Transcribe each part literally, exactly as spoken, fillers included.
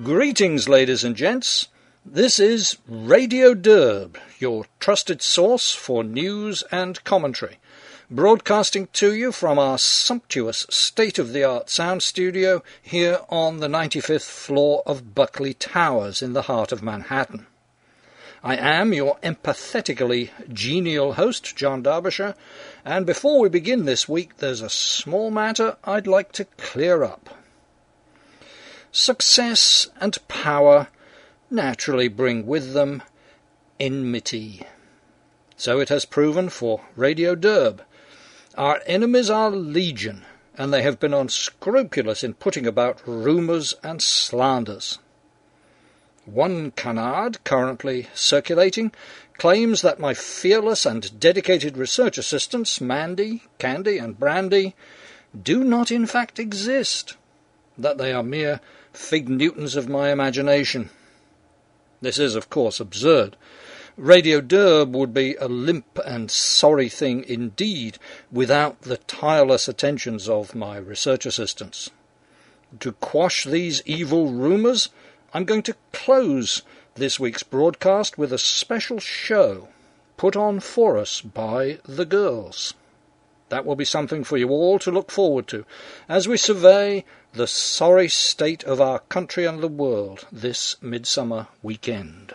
Greetings, ladies and gents. This is Radio Derb, your trusted source for news and commentary, broadcasting to you from our sumptuous state-of-the-art sound studio here on the ninety-fifth floor of Buckley Towers in the heart of Manhattan. I am your empathetically genial host, John Derbyshire, and before we begin this week, there's a small matter I'd like to clear up. Success and power naturally bring with them enmity. So it has proven for Radio Derb. Our enemies are legion, and they have been unscrupulous in putting about rumours and slanders. One canard, currently circulating, claims that my fearless and dedicated research assistants, Mandy, Candy and Brandy, do not in fact exist, that they are mere fig Newtons of my imagination. This is, of course, absurd. Radio Derb would be a limp and sorry thing indeed without the tireless attentions of my research assistants. To quash these evil rumours, I'm going to close this week's broadcast with a special show put on for us by the girls. That will be something for you all to look forward to as we survey the sorry state of our country and the world this midsummer weekend.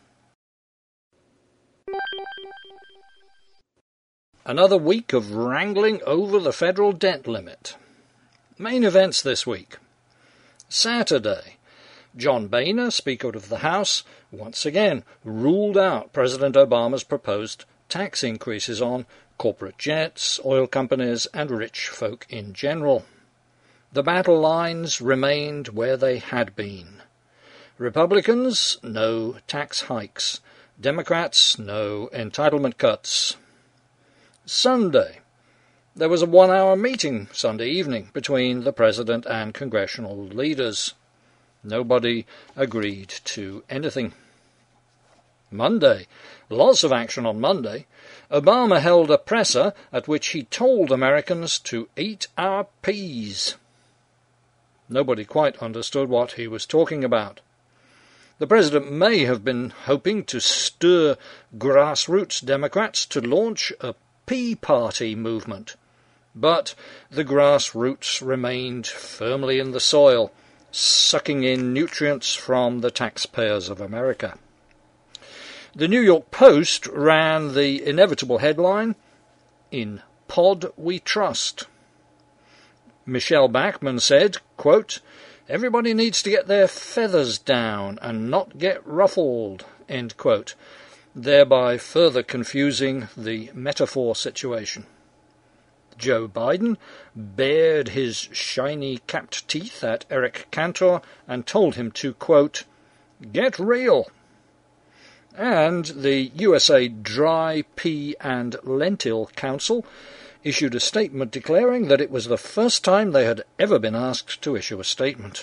Another week of wrangling over the federal debt limit. Main events this week. Saturday, John Boehner, Speaker of the House, once again ruled out President Obama's proposed tax increases on corporate jets, oil companies, and rich folk in general. The battle lines remained where they had been. Republicans, no tax hikes. Democrats, no entitlement cuts. Sunday, there was a one-hour meeting Sunday evening between the President and congressional leaders. Nobody agreed to anything. Monday, lots of action on Monday. Obama held a presser at which he told Americans to eat our peas. Nobody quite understood what he was talking about. The President may have been hoping to stir grassroots Democrats to launch a Pea Party movement, but the grassroots remained firmly in the soil, sucking in nutrients from the taxpayers of America. The New York Post ran the inevitable headline, "In Pod We Trust." Michelle Bachmann said, quote, "Everybody needs to get their feathers down and not get ruffled," end quote, thereby further confusing the metaphor situation. Joe Biden bared his shiny capped teeth at Eric Cantor and told him to, quote, "Get real." And the U S A Dry Pea and Lentil Council issued a statement declaring that it was the first time they had ever been asked to issue a statement.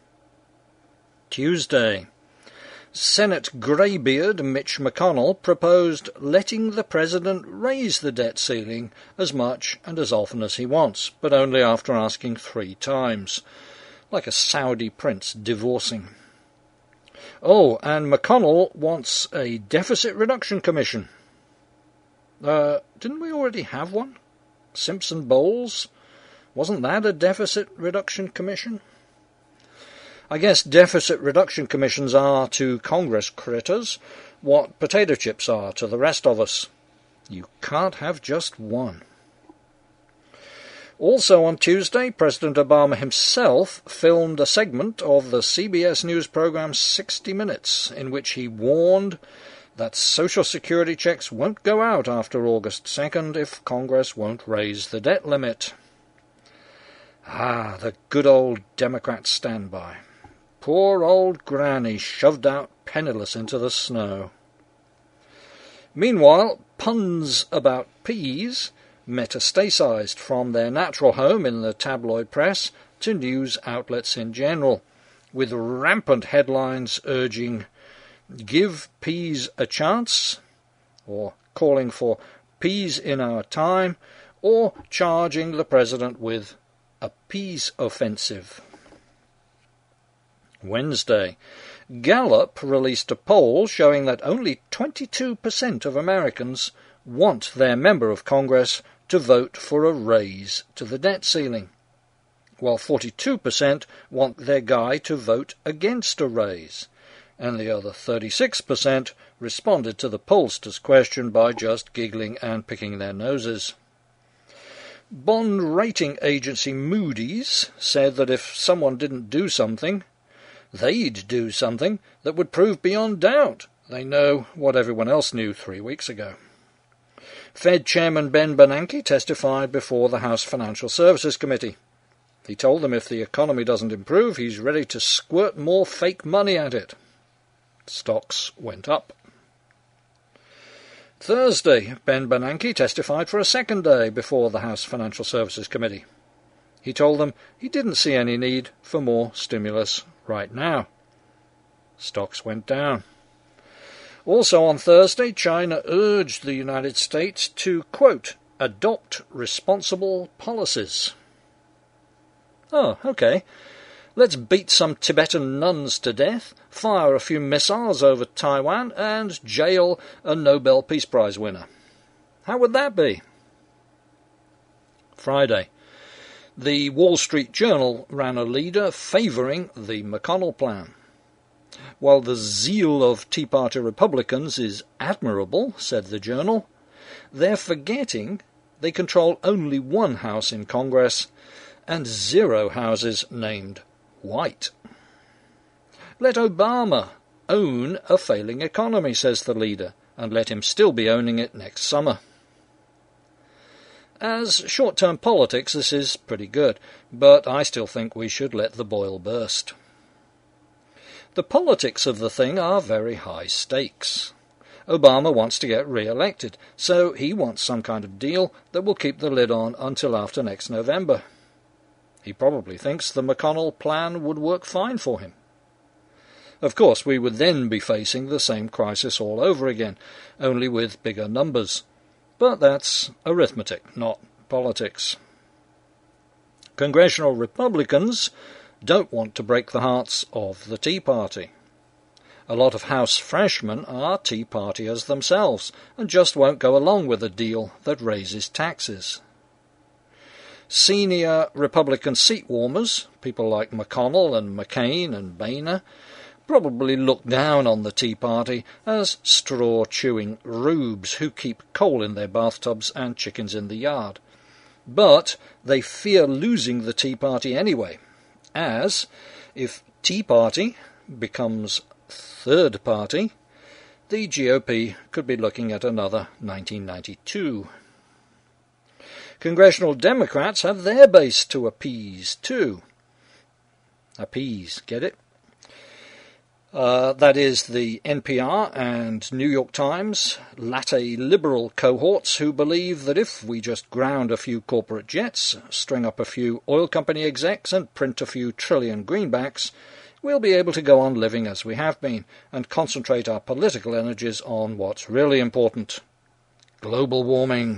Tuesday, Senate greybeard Mitch McConnell proposed letting the President raise the debt ceiling as much and as often as he wants, but only after asking three times, like a Saudi prince divorcing. Oh, and McConnell wants a deficit reduction commission. Uh, didn't we already have one? Simpson-Bowles? Wasn't that a deficit reduction commission? I guess deficit reduction commissions are to Congress critters what potato chips are to the rest of us. You can't have just one. Also on Tuesday, President Obama himself filmed a segment of the C B S News program sixty minutes, in which he warned that Social Security checks won't go out after August second if Congress won't raise the debt limit. Ah, the good old Democrat standby. Poor old Granny shoved out penniless into the snow. Meanwhile, puns about peas metastasized from their natural home in the tabloid press to news outlets in general, with rampant headlines urging "Give peas a chance," or calling for peas in our time, or charging the President with a peas offensive. Wednesday, Gallup released a poll showing that only twenty-two percent of Americans want their member of Congress to vote for a raise to the debt ceiling, while forty-two percent want their guy to vote against a raise, and the other thirty-six percent responded to the pollsters' question by just giggling and picking their noses. Bond rating agency Moody's said that if someone didn't do something, they'd do something that would prove beyond doubt they know what everyone else knew three weeks ago. Fed Chairman Ben Bernanke testified before the House Financial Services Committee. He told them if the economy doesn't improve, he's ready to squirt more fake money at it. Stocks went up. Thursday, Ben Bernanke testified for a second day before the House Financial Services Committee. He told them he didn't see any need for more stimulus right now. Stocks went down. Also on Thursday, China urged the United States to, quote, adopt responsible policies. Oh, okay. Let's beat some Tibetan nuns to death, fire a few missiles over Taiwan, and jail a Nobel Peace Prize winner. How would that be? Friday. The Wall Street Journal ran a leader favouring the McConnell plan. While the zeal of Tea Party Republicans is admirable, said the Journal, they're forgetting they control only one house in Congress and zero houses named white. Let Obama own a failing economy, says the leader, and let him still be owning it next summer. As short-term politics, this is pretty good, but I still think we should let the boil burst. The politics of the thing are very high stakes. Obama wants to get re-elected, so he wants some kind of deal that will keep the lid on until after next November. He probably thinks the McConnell plan would work fine for him. Of course, we would then be facing the same crisis all over again, only with bigger numbers. But that's arithmetic, not politics. Congressional Republicans don't want to break the hearts of the Tea Party. A lot of House freshmen are Tea Partiers themselves and just won't go along with a deal that raises taxes. Senior Republican seat warmers, people like McConnell and McCain and Boehner, probably look down on the Tea Party as straw-chewing rubes who keep coal in their bathtubs and chickens in the yard. But they fear losing the Tea Party anyway, as if Tea Party becomes Third Party, the G O P could be looking at another nineteen ninety-two. Congressional Democrats have their base to appease, too. Appease, get it? Uh, that is the N P R and New York Times, latte liberal cohorts who believe that if we just ground a few corporate jets, string up a few oil company execs and print a few trillion greenbacks, we'll be able to go on living as we have been and concentrate our political energies on what's really important: global warming.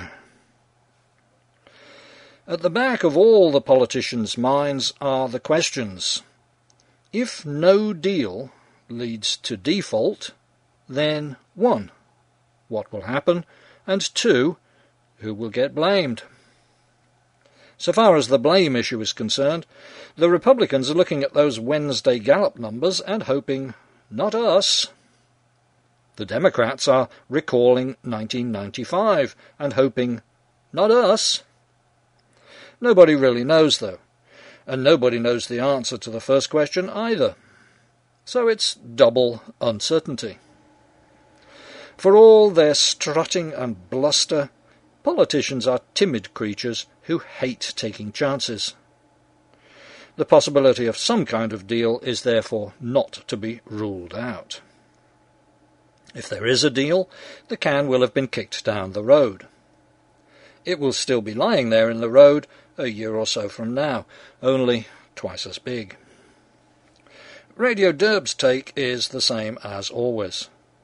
At the back of all the politicians' minds are the questions. If no deal leads to default, then one, what will happen? And two, who will get blamed? So far as the blame issue is concerned, the Republicans are looking at those Wednesday Gallup numbers and hoping, not us. The Democrats are recalling nineteen ninety-five and hoping, not us. Nobody really knows, though, and nobody knows the answer to the first question either. So it's double uncertainty. For all their strutting and bluster, politicians are timid creatures who hate taking chances. The possibility of some kind of deal is therefore not to be ruled out. If there is a deal, the can will have been kicked down the road. It will still be lying there in the road a year or so from now, only twice as big. Radio Derb's take is the same as always.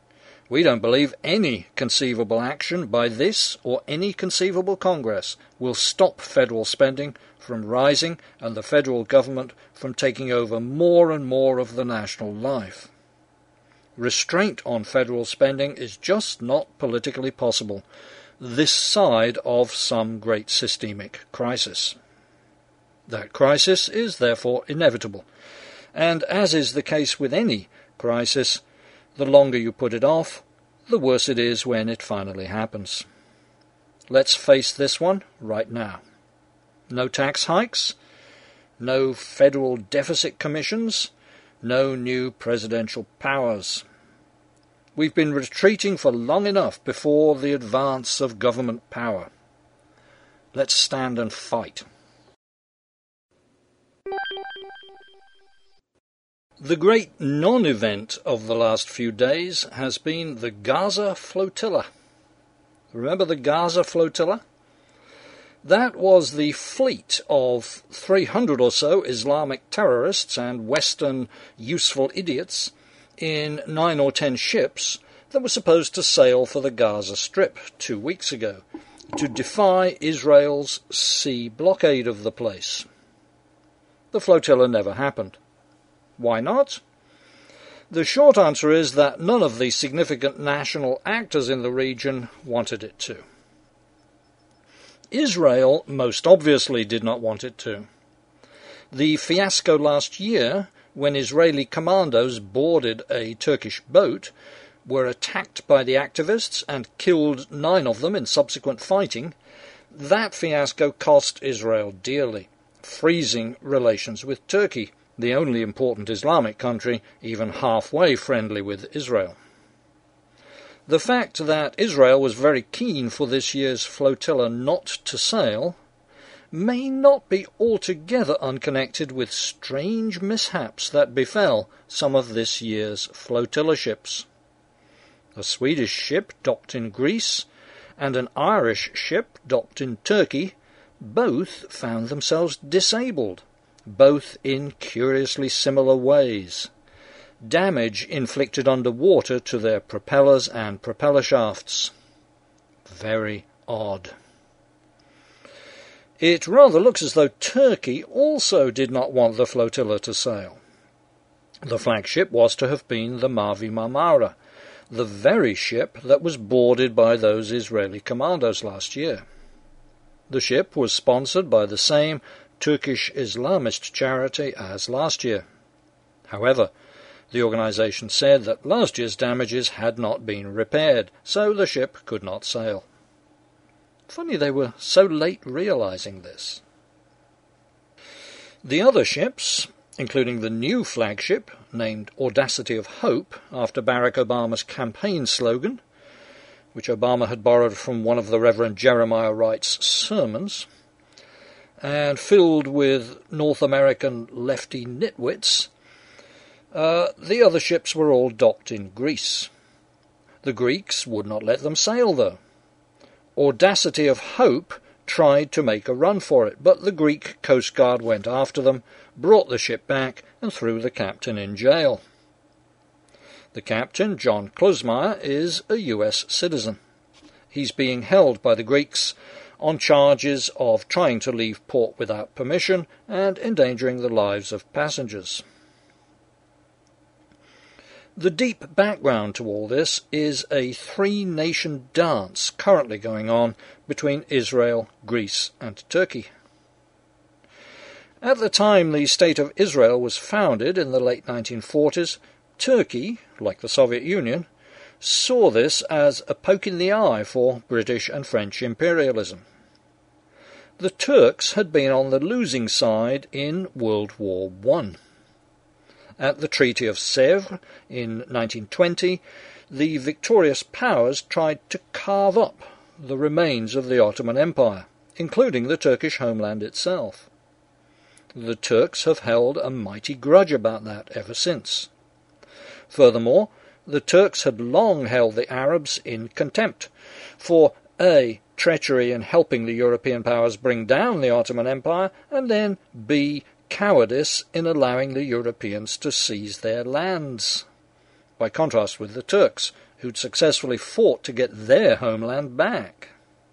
We don't believe any conceivable action by this or any conceivable Congress will stop federal spending from rising and the federal government from taking over more and more of the national life. Restraint on federal spending is just not politically possible this side of some great systemic crisis. That crisis is therefore inevitable, and as is the case with any crisis, the longer you put it off, the worse it is when it finally happens. Let's face this one right now. No tax hikes, no federal deficit commissions, no new presidential powers. We've been retreating for long enough before the advance of government power. Let's stand and fight. The great non-event of the last few days has been the Gaza Flotilla. Remember the Gaza Flotilla? That was the fleet of three hundred or so Islamic terrorists and Western useful idiots in nine or ten ships that were supposed to sail for the Gaza Strip two weeks ago to defy Israel's sea blockade of the place. The flotilla never happened. Why not? The short answer is that none of the significant national actors in the region wanted it to. Israel most obviously did not want it to. The fiasco last year, when Israeli commandos boarded a Turkish boat, were attacked by the activists and killed nine of them in subsequent fighting, that fiasco cost Israel dearly, freezing relations with Turkey, the only important Islamic country even halfway friendly with Israel. The fact that Israel was very keen for this year's flotilla not to sail may not be altogether unconnected with strange mishaps that befell some of this year's flotilla ships. A Swedish ship docked in Greece and an Irish ship docked in Turkey both found themselves disabled, both in curiously similar ways. Damage inflicted underwater to their propellers and propeller shafts. Very odd. It rather looks as though Turkey also did not want the flotilla to sail. The flagship was to have been the Mavi Marmara, the very ship that was boarded by those Israeli commandos last year. The ship was sponsored by the same Turkish Islamist charity as last year. However, the organisation said that last year's damages had not been repaired, so the ship could not sail. Funny they were so late realising this. The other ships, including the new flagship, named Audacity of Hope, after Barack Obama's campaign slogan, which Obama had borrowed from one of the Reverend Jeremiah Wright's sermons, and filled with North American lefty nitwits, uh, the other ships were all docked in Greece. The Greeks would not let them sail, though. Audacity of Hope tried to make a run for it, but the Greek Coast Guard went after them, brought the ship back, and threw the captain in jail. The captain, John Klusmeyer, is a U S citizen. He's being held by the Greeks on charges of trying to leave port without permission and endangering the lives of passengers. The deep background to all this is a three-nation dance currently going on between Israel, Greece, and Turkey. At the time the State of Israel was founded in the late nineteen forties, Turkey, like the Soviet Union, saw this as a poke in the eye for British and French imperialism. The Turks had been on the losing side in World War One. At the Treaty of Sèvres in nineteen twenty, the victorious powers tried to carve up the remains of the Ottoman Empire, including the Turkish homeland itself. The Turks have held a mighty grudge about that ever since. Furthermore, the Turks had long held the Arabs in contempt for A. treachery in helping the European powers bring down the Ottoman Empire, and then B. cowardice in allowing the Europeans to seize their lands. By contrast with the Turks, who'd successfully fought to get their homeland back.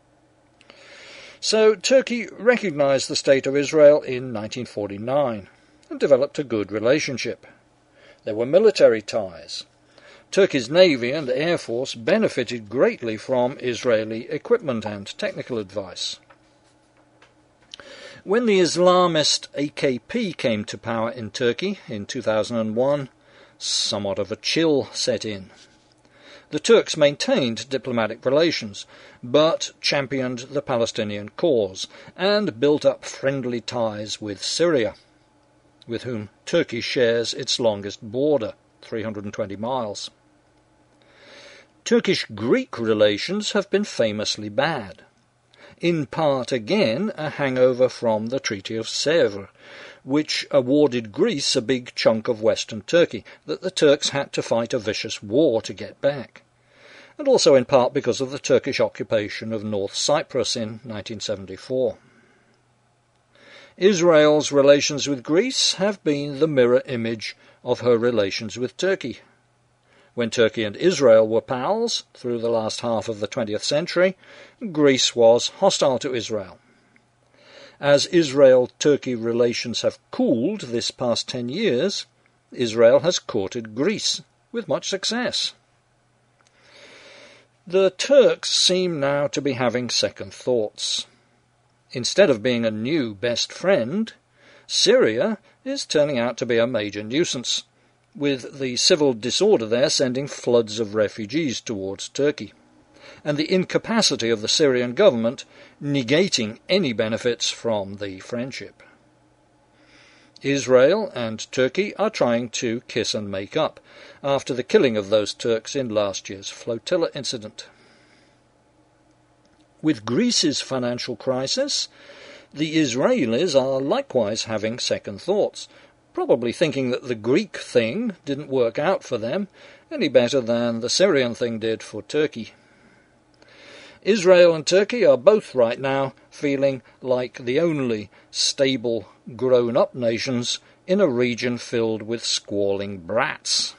So Turkey recognized the State of Israel in nineteen forty-nine and developed a good relationship. There were military ties. Turkey's Navy and Air Force benefited greatly from Israeli equipment and technical advice. When the Islamist A K P came to power in Turkey in two thousand one, somewhat of a chill set in. The Turks maintained diplomatic relations, but championed the Palestinian cause and built up friendly ties with Syria, with whom Turkey shares its longest border, three hundred twenty miles. Turkish-Greek relations have been famously bad, in part again a hangover from the Treaty of Sèvres, which awarded Greece a big chunk of western Turkey that the Turks had to fight a vicious war to get back, and also in part because of the Turkish occupation of North Cyprus in nineteen seventy-four. Israel's relations with Greece have been the mirror image of her relations with Turkey. When Turkey and Israel were pals through the last half of the twentieth century, Greece was hostile to Israel. As Israel-Turkey relations have cooled this past ten years, Israel has courted Greece with much success. The Turks seem now to be having second thoughts. Instead of being a new best friend, Syria is turning out to be a major nuisance, with the civil disorder there sending floods of refugees towards Turkey, and the incapacity of the Syrian government negating any benefits from the friendship. Israel and Turkey are trying to kiss and make up after the killing of those Turks in last year's flotilla incident. With Greece's financial crisis, the Israelis are likewise having second thoughts, probably thinking that the Greek thing didn't work out for them any better than the Syrian thing did for Turkey. Israel and Turkey are both right now feeling like the only stable, grown-up nations in a region filled with squalling brats.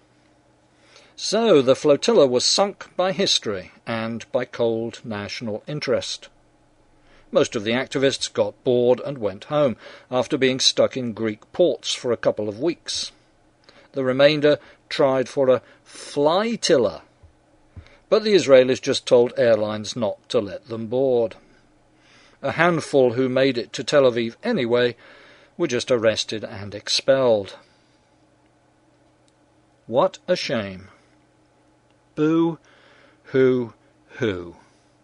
So the flotilla was sunk by history and by cold national interest. Most of the activists got bored and went home after being stuck in Greek ports for a couple of weeks. The remainder tried for a flytilla, but the Israelis just told airlines not to let them board. A handful who made it to Tel Aviv anyway were just arrested and expelled. What a shame. Boo, hoo, hoo.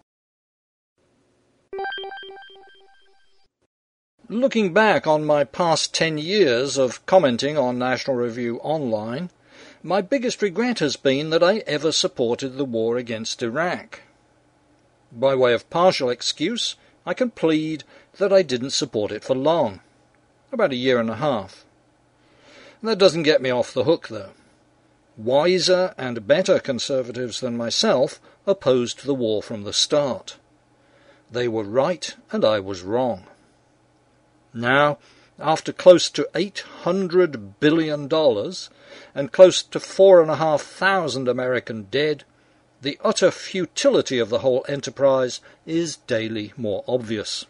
Looking back on my past ten years of commenting on National Review Online, my biggest regret has been that I ever supported the war against Iraq. By way of partial excuse, I can plead that I didn't support it for long, about a year and a half. That doesn't get me off the hook, though. Wiser and better conservatives than myself opposed the war from the start. They were right and I was wrong. Now, after close to eight hundred billion dollars and close to four and a half thousand American dead, the utter futility of the whole enterprise is daily more obvious.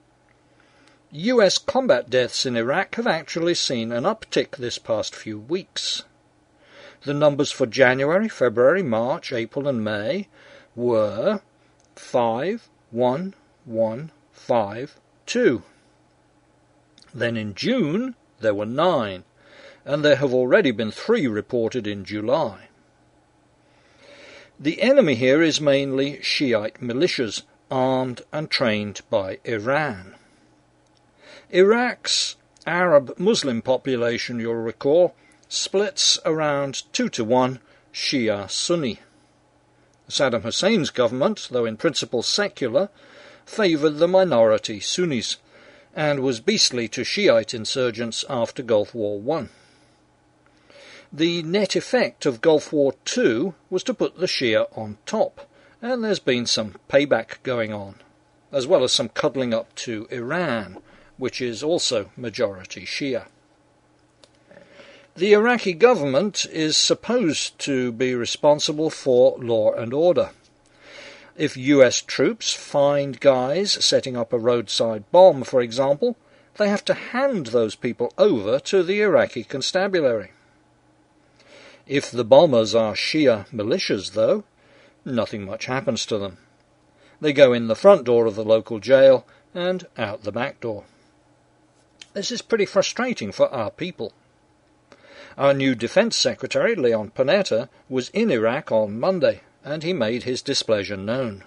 U S combat deaths in Iraq have actually seen an uptick this past few weeks. The numbers for January, February, March, April and May were five, one, one, five, two. Then in June there were nine, and there have already been three reported in July. The enemy here is mainly Shiite militias, armed and trained by Iran. Iraq's Arab-Muslim population, you'll recall, splits around two to one Shia-Sunni. Saddam Hussein's government, though in principle secular, favoured the minority Sunnis, and was beastly to Shiite insurgents after Gulf War One. The net effect of Gulf War Two was to put the Shia on top, and there's been some payback going on, as well as some cuddling up to Iran, which is also majority Shia. The Iraqi government is supposed to be responsible for law and order. If U S troops find guys setting up a roadside bomb, for example, they have to hand those people over to the Iraqi constabulary. If the bombers are Shia militias, though, nothing much happens to them. They go in the front door of the local jail and out the back door. This is pretty frustrating for our people. Our new Defence Secretary, Leon Panetta, was in Iraq on Monday, and he made his displeasure known.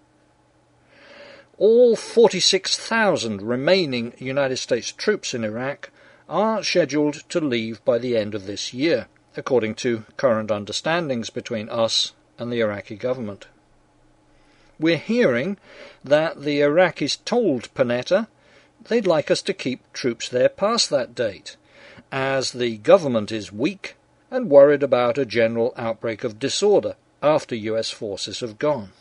All forty-six thousand remaining United States troops in Iraq are scheduled to leave by the end of this year, according to current understandings between us and the Iraqi government. We're hearing that the Iraqis told Panetta they'd like us to keep troops there past that date, as the government is weak and worried about a general outbreak of disorder after U S forces have gone.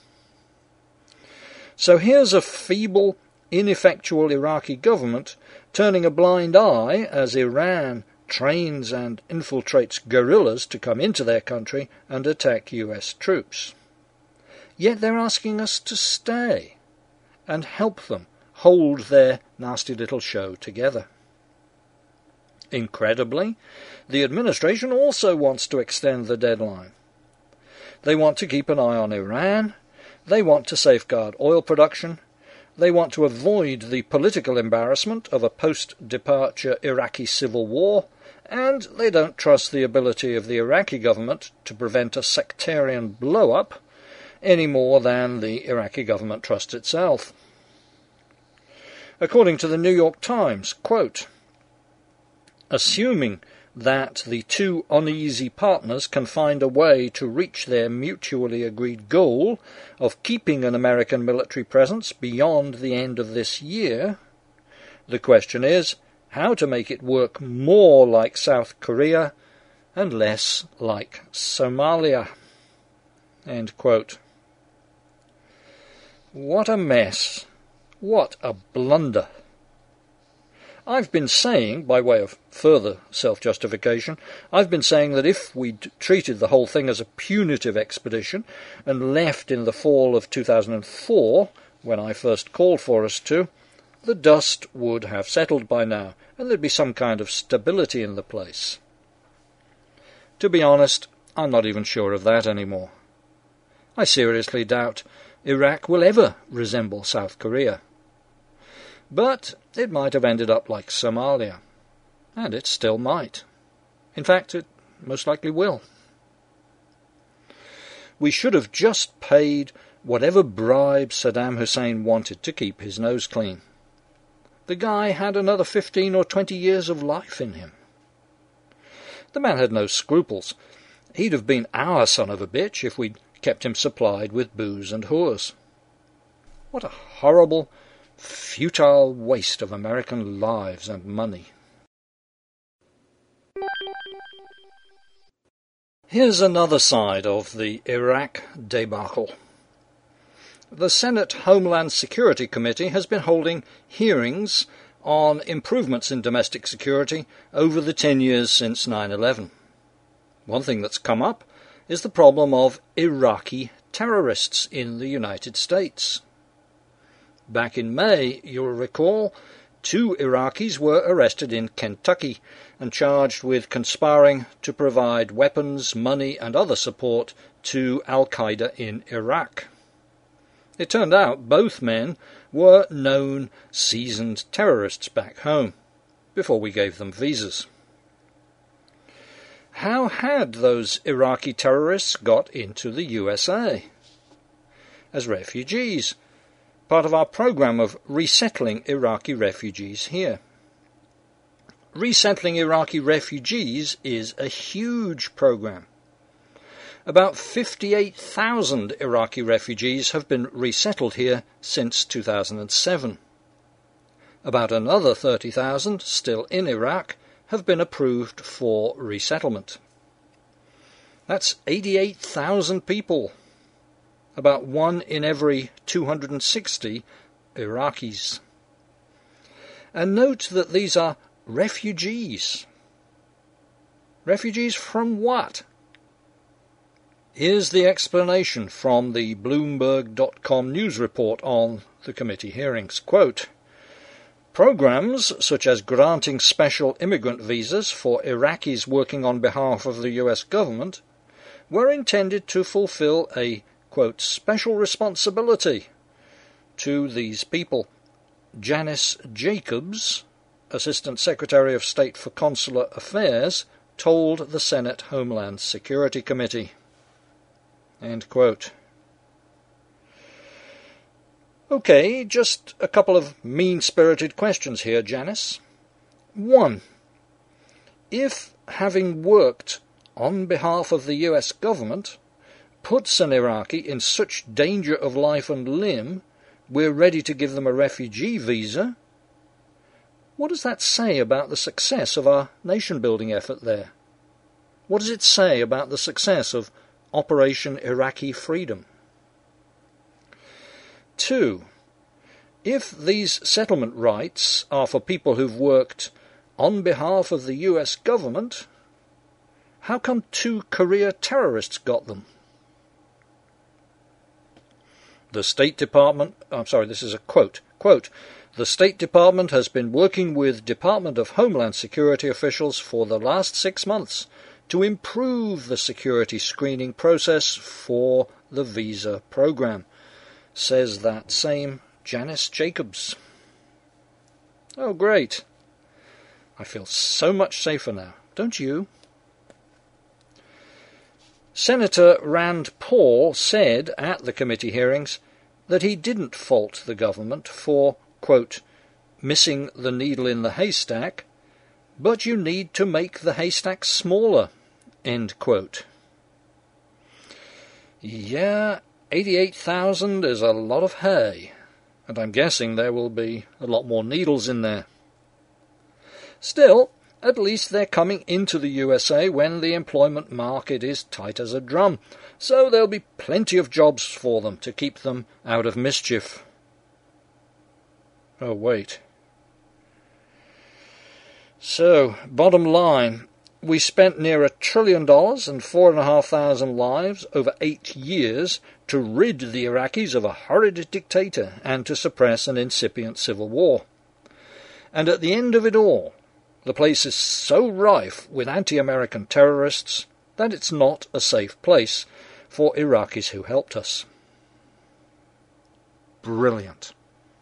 So here's a feeble, ineffectual Iraqi government turning a blind eye as Iran trains and infiltrates guerrillas to come into their country and attack U S troops. Yet they're asking us to stay and help them hold their nasty little show together. Incredibly, the administration also wants to extend the deadline. They want to keep an eye on Iran, they want to safeguard oil production, they want to avoid the political embarrassment of a post-departure Iraqi civil war, and they don't trust the ability of the Iraqi government to prevent a sectarian blow-up any more than the Iraqi government trusts itself. According to the New York Times, quote, assuming that the two uneasy partners can find a way to reach their mutually agreed goal of keeping an American military presence beyond the end of this year, the question is how to make it work more like South Korea and less like Somalia. End quote. What a mess. What a blunder. I've been saying, by way of further self-justification, I've been saying that if we'd treated the whole thing as a punitive expedition and left in the fall of two thousand four, when I first called for us to, the dust would have settled by now, and there'd be some kind of stability in the place. To be honest, I'm not even sure of that anymore. I seriously doubt Iraq will ever resemble South Korea. But it might have ended up like Somalia, and it still might. In fact, it most likely will. We should have just paid whatever bribe Saddam Hussein wanted to keep his nose clean. The guy had another fifteen or twenty years of life in him. The man had no scruples. He'd have been our son of a bitch if we'd kept him supplied with booze and whores. What a horrible, futile waste of American lives and money. Here's another side of the Iraq debacle. The Senate Homeland Security Committee has been holding hearings on improvements in domestic security over the ten years since nine eleven. One thing that's come up is the problem of Iraqi terrorists in the United States. Back in May, you'll recall, two Iraqis were arrested in Kentucky and charged with conspiring to provide weapons, money and other support to Al-Qaeda in Iraq. It turned out both men were known, seasoned terrorists back home, before we gave them visas. How had those Iraqi terrorists got into the U S A? As refugees, part of our program of resettling Iraqi refugees here. Resettling Iraqi refugees is a huge program. About fifty-eight thousand Iraqi refugees have been resettled here since two thousand seven. About another thirty thousand, still in Iraq, have been approved for resettlement. That's eighty-eight thousand people. About one in every two hundred sixty Iraqis. And note that these are refugees. Refugees from what? Here's the explanation from the Bloomberg dot com news report on the committee hearings. Quote, programs such as granting special immigrant visas for Iraqis working on behalf of the U S government were intended to fulfill a, quote, special responsibility to these people. Janice Jacobs, Assistant Secretary of State for Consular Affairs, told the Senate Homeland Security Committee. End quote. Okay, just a couple of mean-spirited questions here, Janice. One, if having worked on behalf of the U S government puts an Iraqi in such danger of life and limb, we're ready to give them a refugee visa, what does that say about the success of our nation-building effort there? What does it say about the success of Operation Iraqi Freedom? Two, if these settlement rights are for people who've worked on behalf of the U S government, how come two career terrorists got them? The State Department, I'm sorry, this is a quote, quote, the State Department has been working with Department of Homeland Security officials for the last six months to improve the security screening process for the visa program, says that same Janice Jacobs. Oh, great. I feel so much safer now, don't you? Senator Rand Paul said at the committee hearings that he didn't fault the government for, quote, missing the needle in the haystack, but you need to make the haystack smaller, end quote. Yeah, eighty-eight thousand is a lot of hay, and I'm guessing there will be a lot more needles in there. Still, at least they're coming into the U S A when the employment market is tight as a drum, so there'll be plenty of jobs for them to keep them out of mischief. Oh, wait. So, bottom line, we spent near a trillion dollars and four and a half thousand lives over eight years to rid the Iraqis of a horrid dictator and to suppress an incipient civil war. And at the end of it all, the place is so rife with anti-American terrorists that it's not a safe place for Iraqis who helped us. Brilliant.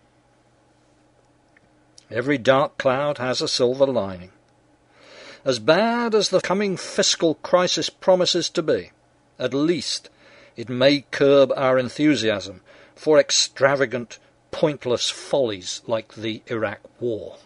Every dark cloud has a silver lining. As bad as the coming fiscal crisis promises to be, at least it may curb our enthusiasm for extravagant, pointless follies like the Iraq War.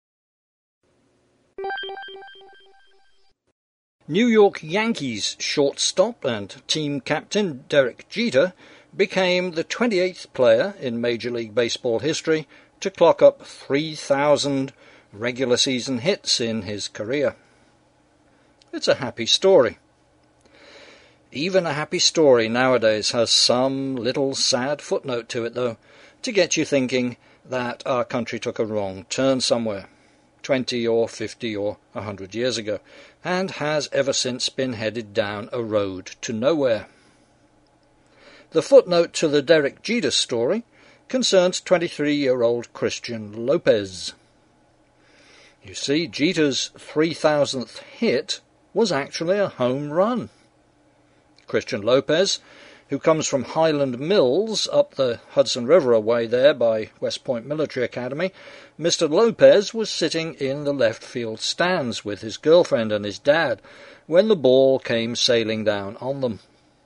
New York Yankees shortstop and team captain Derek Jeter became the twenty-eighth player in Major League Baseball history to clock up three thousand regular season hits in his career. It's a happy story. Even a happy story nowadays has some little sad footnote to it, though, to get you thinking that our country took a wrong turn somewhere, twenty or fifty or a hundred years ago, and has ever since been headed down a road to nowhere. The footnote to the Derek Jeter story concerns twenty-three-year-old Christian Lopez. You see, Jeter's three thousandth hit was actually a home run. Christian Lopez, who comes from Highland Mills up the Hudson River away there by West Point Military Academy, Mister Lopez was sitting in the left field stands with his girlfriend and his dad when the ball came sailing down on them.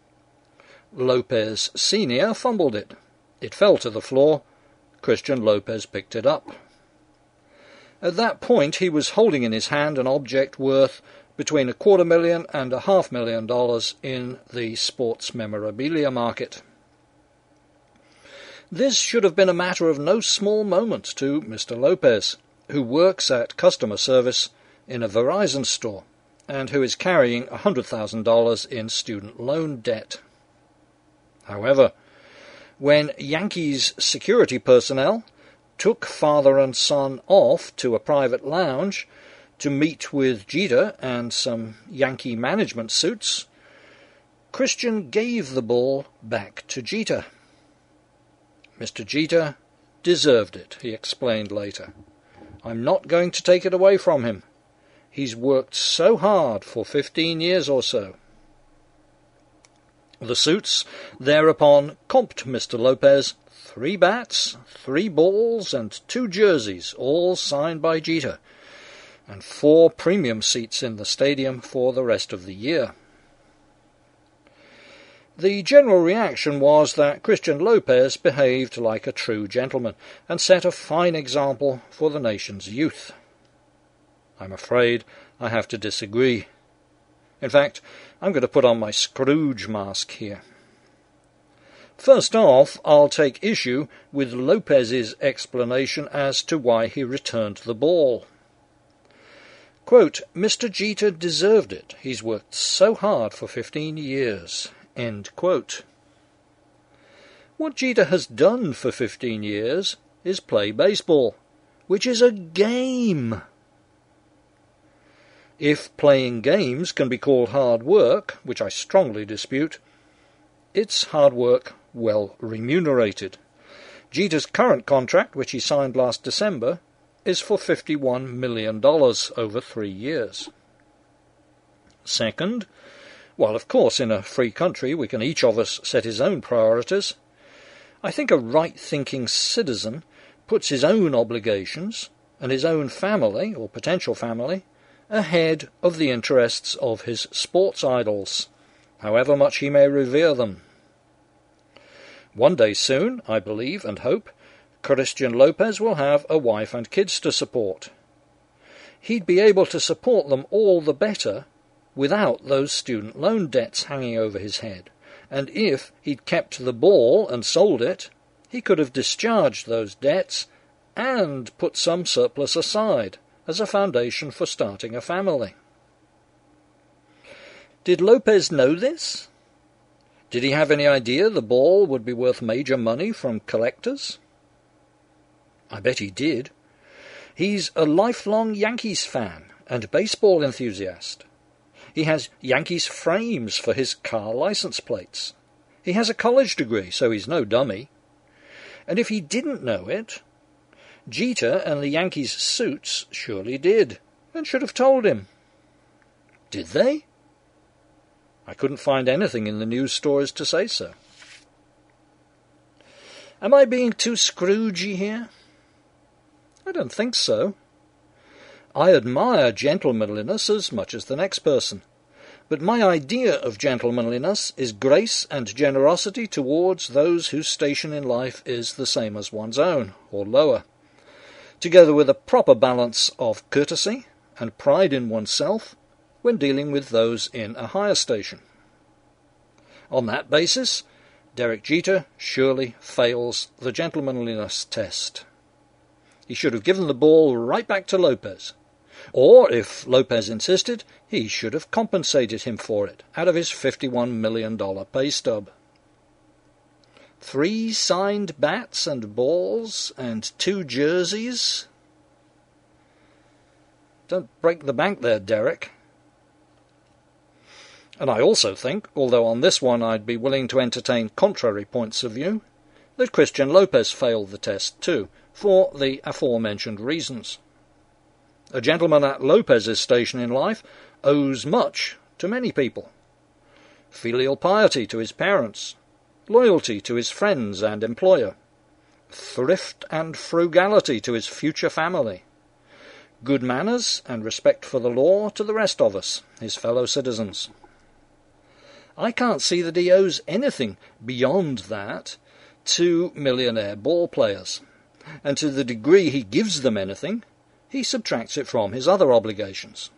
Lopez Senior fumbled it. It fell to the floor. Christian Lopez picked it up. At that point he was holding in his hand an object worth between a quarter million and a half million dollars in the sports memorabilia market. This should have been a matter of no small moment to Mister Lopez, who works at customer service in a Verizon store and who is carrying one hundred thousand dollars in student loan debt. However, when Yankees security personnel took father and son off to a private lounge to meet with Jeter and some Yankee management suits, Christian gave the ball back to Jeter. Mister Jeter deserved it, he explained later. I'm not going to take it away from him. He's worked so hard for fifteen years or so. The suits thereupon comped Mister Lopez three bats, three balls, and two jerseys, all signed by Jeter, and four premium seats in the stadium for the rest of the year. The general reaction was that Christian Lopez behaved like a true gentleman and set a fine example for the nation's youth. I'm afraid I have to disagree. In fact, I'm going to put on my Scrooge mask here. First off, I'll take issue with Lopez's explanation as to why he returned the ball. Quote, Mister Jeter deserved it. He's worked so hard for fifteen years. End quote. What Jeter has done for fifteen years is play baseball, which is a game. If playing games can be called hard work, which I strongly dispute, it's hard work well remunerated. Jeter's current contract, which he signed last December, is for fifty-one million dollars over three years. Second, while of course in a free country we can each of us set his own priorities, I think a right-thinking citizen puts his own obligations and his own family, or potential family, ahead of the interests of his sports idols, however much he may revere them. One day soon, I believe and hope, Christian Lopez will have a wife and kids to support. He'd be able to support them all the better without those student loan debts hanging over his head, and if he'd kept the ball and sold it, he could have discharged those debts and put some surplus aside as a foundation for starting a family. Did Lopez know this? Did he have any idea the ball would be worth major money from collectors? I bet he did. He's a lifelong Yankees fan and baseball enthusiast. He has Yankees frames for his car license plates. He has a college degree, so he's no dummy. And if he didn't know it, Jeter and the Yankees' suits surely did, and should have told him. Did they? I couldn't find anything in the news stories to say so. Am I being too Scroogey here? I don't think so. I admire gentlemanliness as much as the next person, but my idea of gentlemanliness is grace and generosity towards those whose station in life is the same as one's own, or lower, together with a proper balance of courtesy and pride in oneself when dealing with those in a higher station. On that basis, Derek Jeter surely fails the gentlemanliness test. He should have given the ball right back to Lopez. Or, if Lopez insisted, he should have compensated him for it out of his fifty-one million dollars pay stub. Three signed bats and balls and two jerseys? Don't break the bank there, Derek. And I also think, although on this one I'd be willing to entertain contrary points of view, that Christian Lopez failed the test too, for the aforementioned reasons. A gentleman at Lopez's station in life owes much to many people. Filial piety to his parents, loyalty to his friends and employer, thrift and frugality to his future family, good manners and respect for the law to the rest of us, his fellow citizens. I can't see that he owes anything beyond that to millionaire ball players, and to the degree he gives them anything, he subtracts it from his other obligations.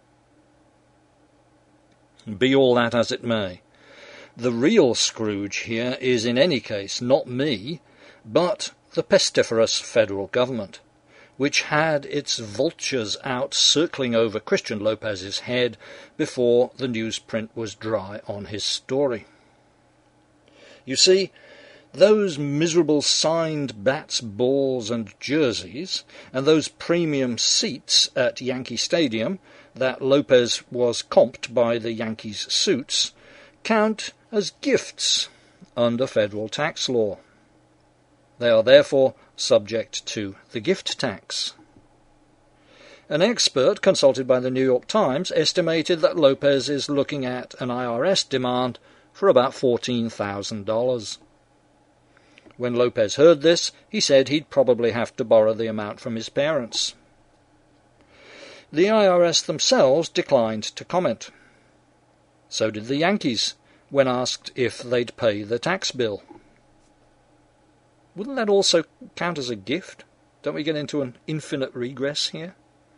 Be all that as it may, the real Scrooge here is in any case not me, but the pestiferous federal government, which had its vultures out circling over Christian Lopez's head before the newsprint was dry on his story. You see, Those miserable signed bats, balls and jerseys, and those premium seats at Yankee Stadium that Lopez was comped by the Yankees' suits, count as gifts under federal tax law. They are therefore subject to the gift tax. An expert consulted by the New York Times estimated that Lopez is looking at an I R S demand for about fourteen thousand dollars. When Lopez heard this, he said he'd probably have to borrow the amount from his parents. The I R S themselves declined to comment. So did the Yankees, when asked if they'd pay the tax bill. Wouldn't that also count as a gift? Don't we get into an infinite regress here?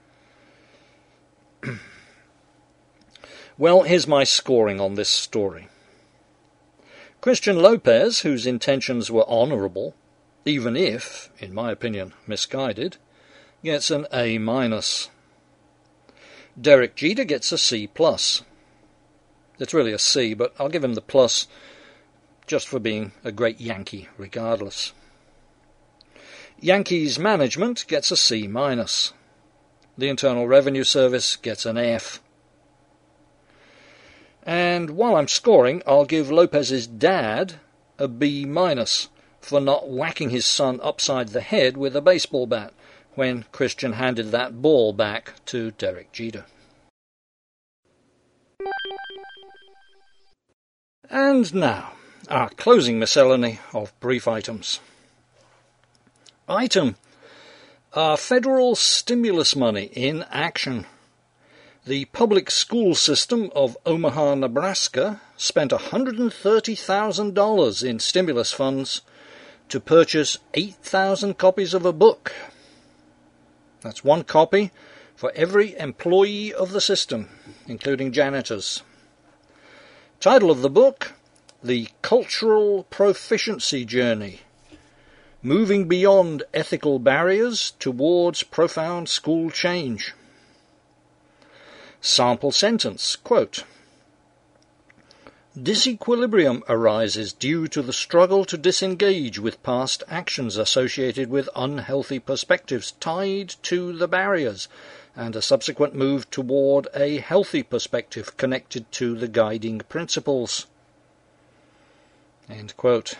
Well, here's my scoring on this story. Christian Lopez, whose intentions were honourable, even if, in my opinion, misguided, gets an A minus. Derek Jeter gets a C plus. It's really a C, but I'll give him the plus just for being a great Yankee regardless. Yankees management gets a C minus. The Internal Revenue Service gets an F. And while I'm scoring, I'll give Lopez's dad a B minus for not whacking his son upside the head with a baseball bat when Christian handed that ball back to Derek Jeter. And now, our closing miscellany of brief items. Item: our federal stimulus money in action. The public school system of Omaha, Nebraska spent one hundred thirty thousand dollars in stimulus funds to purchase eight thousand copies of a book. That's one copy for every employee of the system, including janitors. Title of the book: The Cultural Proficiency Journey. Moving Beyond Ethical Barriers Towards Profound School Change. Sample sentence, quote, disequilibrium arises due to the struggle to disengage with past actions associated with unhealthy perspectives tied to the barriers, and a subsequent move toward a healthy perspective connected to the guiding principles. End quote.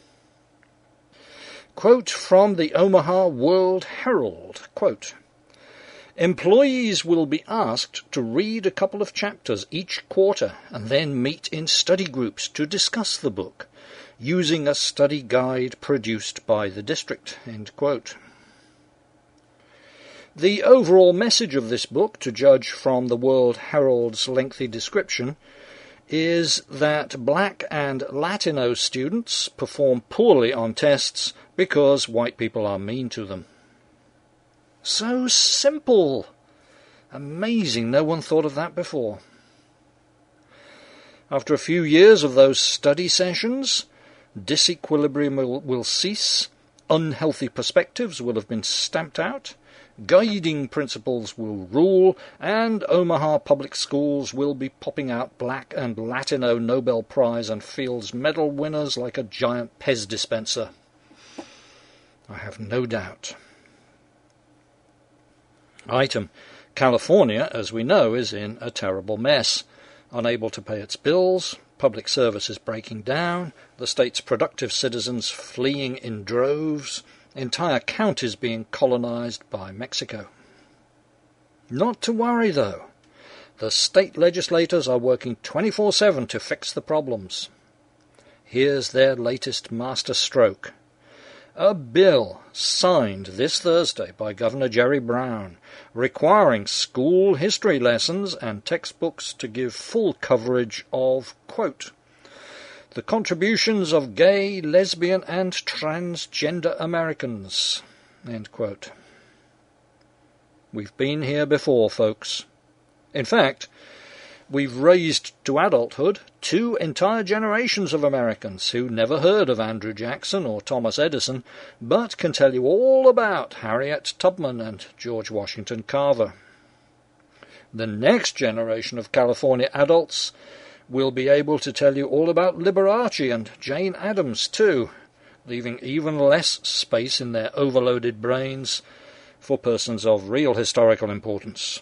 Quote from the Omaha World Herald, quote, employees will be asked to read a couple of chapters each quarter and then meet in study groups to discuss the book, using a study guide produced by the district. End quote. The overall message of this book, to judge from the World Herald's lengthy description, is that black and Latino students perform poorly on tests because white people are mean to them. So simple. Amazing, no one thought of that before. After a few years of those study sessions, disequilibrium will, will cease, unhealthy perspectives will have been stamped out, guiding principles will rule, and Omaha public schools will be popping out black and Latino Nobel Prize and Fields Medal winners like a giant Pez dispenser. I have no doubt. Item: California, as we know, is in a terrible mess. Unable to pay its bills, public services breaking down, the state's productive citizens fleeing in droves, entire counties being colonized by Mexico. Not to worry, though. The state legislators are working twenty-four seven to fix the problems. Here's their latest masterstroke. A bill signed this Thursday by Governor Jerry Brown requiring school history lessons and textbooks to give full coverage of, quote, the contributions of gay, lesbian and transgender Americans, end quote. We've been here before, folks. In fact, we've raised to adulthood two entire generations of Americans who never heard of Andrew Jackson or Thomas Edison, but can tell you all about Harriet Tubman and George Washington Carver. The next generation of California adults will be able to tell you all about Liberace and Jane Addams, too, leaving even less space in their overloaded brains for persons of real historical importance.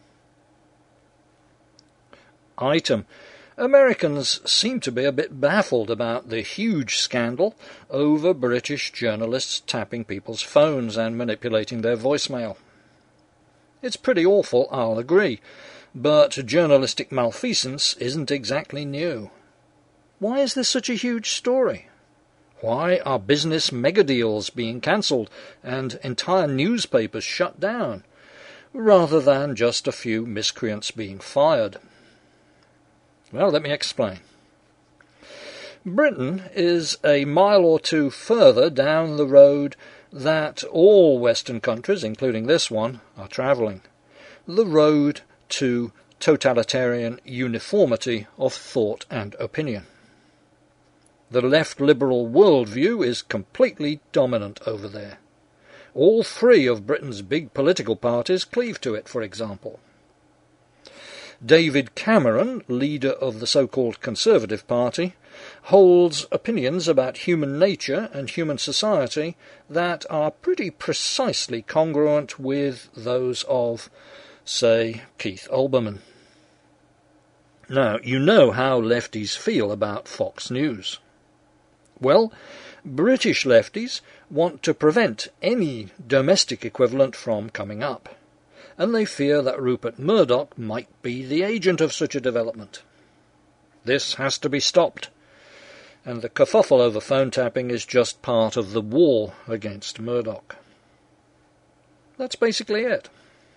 Item. Americans seem to be a bit baffled about the huge scandal over British journalists tapping people's phones and manipulating their voicemail. It's pretty awful, I'll agree, but journalistic malfeasance isn't exactly new. Why is this such a huge story? Why are business megadeals being cancelled and entire newspapers shut down, rather than just a few miscreants being fired? Well, let me explain. Britain is a mile or two further down the road that all Western countries, including this one, are travelling. The road to totalitarian uniformity of thought and opinion. The left-liberal worldview is completely dominant over there. All three of Britain's big political parties cleave to it, for example. David Cameron, leader of the so-called Conservative Party, holds opinions about human nature and human society that are pretty precisely congruent with those of, say, Keith Olbermann. Now, you know how lefties feel about Fox News. Well, British lefties want to prevent any domestic equivalent from coming up, and they fear that Rupert Murdoch might be the agent of such a development. This has to be stopped, and the kerfuffle over phone tapping is just part of the war against Murdoch. That's basically it.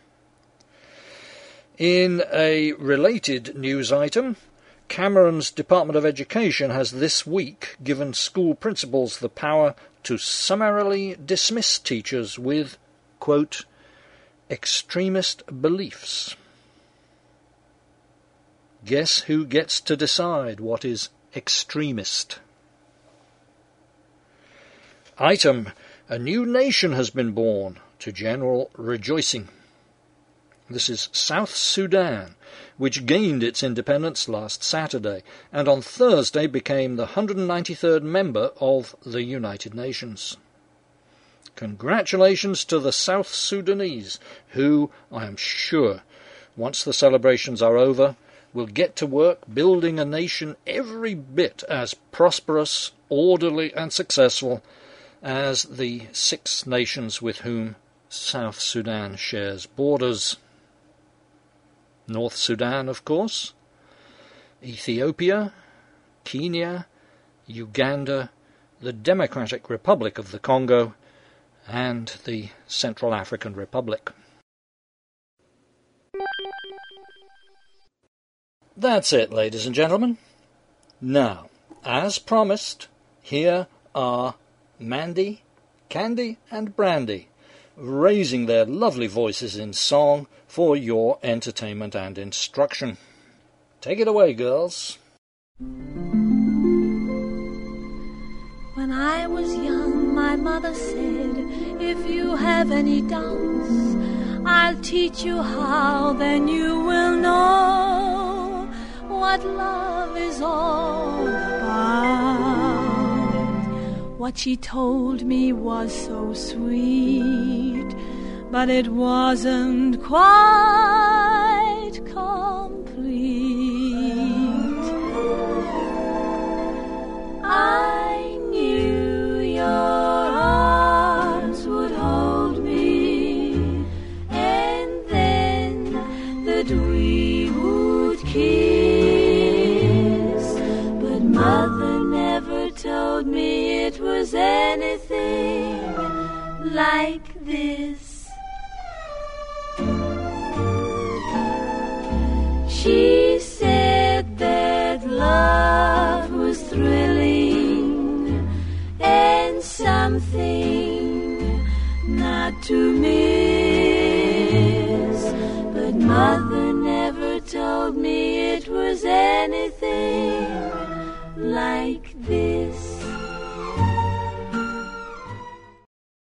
In a related news item, Cameron's Department of Education has this week given school principals the power to summarily dismiss teachers with, quote, extremist beliefs. Guess who gets to decide what is extremist? Item. A new nation has been born, to general rejoicing. This is South Sudan, which gained its independence last Saturday, and on Thursday became the one hundred ninety-third member of the United Nations. Congratulations to the South Sudanese, who, I am sure, once the celebrations are over, will get to work building a nation every bit as prosperous, orderly and successful as the six nations with whom South Sudan shares borders. North Sudan, of course, Ethiopia, Kenya, Uganda, the Democratic Republic of the Congo, and the Central African Republic. That's it, ladies and gentlemen. Now, as promised, here are Mandy, Candy, and Brandy, raising their lovely voices in song for your entertainment and instruction. Take it away, girls. When I was young, my mother said, if you have any doubts, I'll teach you how, then you will know what love is all about. What she told me was so sweet, but it wasn't quite complete. I knew your arms would hold me, and then that we would kiss, but Mother never told me it was anything like this. She said that love was thrilling and something not to miss, but Mother never told me it was anything like this.